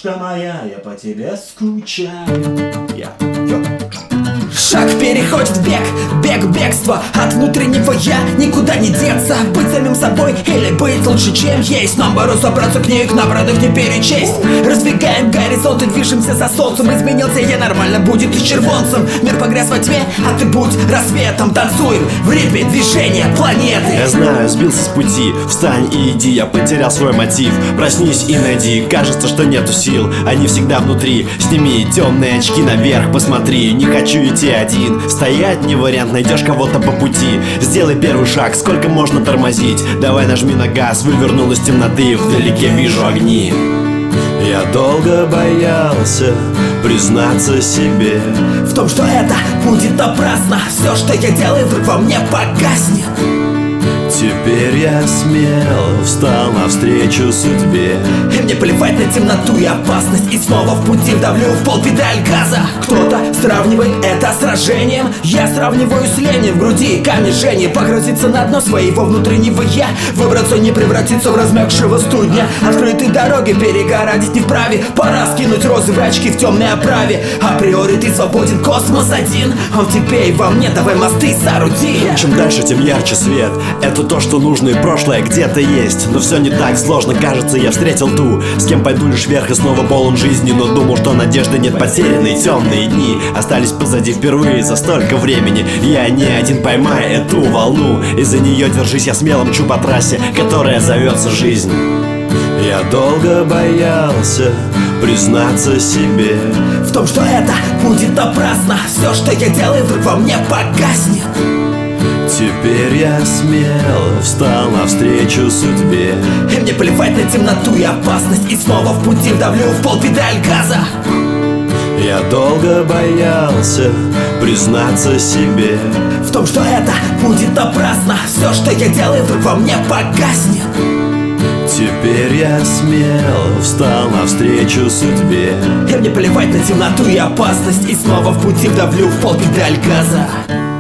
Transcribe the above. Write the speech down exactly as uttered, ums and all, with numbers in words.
Девушка моя, я по тебе скучаю. Я, йо. Шаг переходит в бег, бег, бегство от внутреннего я, никуда не деться. Быть самим собой или быть лучше, чем есть. Нам порой собраться книг, набранных не перечесть. Раздвигаем горизонты, движемся за солнцем. Изменился я, нормально будет и червонцем. Мир погряз во тьме, а ты будь рассветом. Танцуем в ритме движения планеты. Я знаю, сбился с пути, встань и иди. Я потерял свой мотив, проснись и найди. Кажется, что нету сил, они всегда внутри. Сними темные очки наверх, посмотри. Не хочу идти один, стоять не вариант, найдешь кого-то по пути. Сделай первый шаг, сколько можно тормозить. Давай нажми на газ, вывернул из темноты. Вдалеке вижу огни. Я долго боялся признаться себе в том, что это будет напрасно. Все, что я делаю, вдруг во мне погаснет. Теперь я смело встал навстречу судьбе. И мне плевать на темноту и опасность. И снова в пути вдавлю в пол педаль газа. Кто-то сравнивает это с сражением, я сравниваю с ленью в груди. Камни жжения, погрузиться на дно своего внутреннего я. Выбраться, не превратиться в размягшего студня. Открытые дороги перегородить не вправе. Пора скинуть розовые очки в темной оправе. Априори ты свободен, космос один. Он в тебе и во мне, давай мосты сооруди. Чем дальше, тем ярче свет. Это то, что нужно, и прошлое где-то есть. Но все не так сложно, кажется, я встретил ту, с кем пойду лишь вверх и снова полон жизни. Но думал, что надежды нет, потерянные темные дни остались позади впервые за столько времени. Я не один, поймай эту волну, и за нее держись, я смело мчу по трассе, которая зовется жизнь. Я долго боялся признаться себе в том, что это будет напрасно. Все, что я делаю, вдруг во мне погаснет. Теперь я смело встал навстречу судьбе. И мне плевать на темноту и опасность. И снова в пути вдавлю в пол педаль газа. Я долго боялся признаться себе в том, что это будет напрасно. Все, что я делаю, вдруг во мне погаснет. Теперь я смело встал навстречу судьбе. И мне плевать на темноту и опасность. И снова в пути вдавлю в пол педаль газа.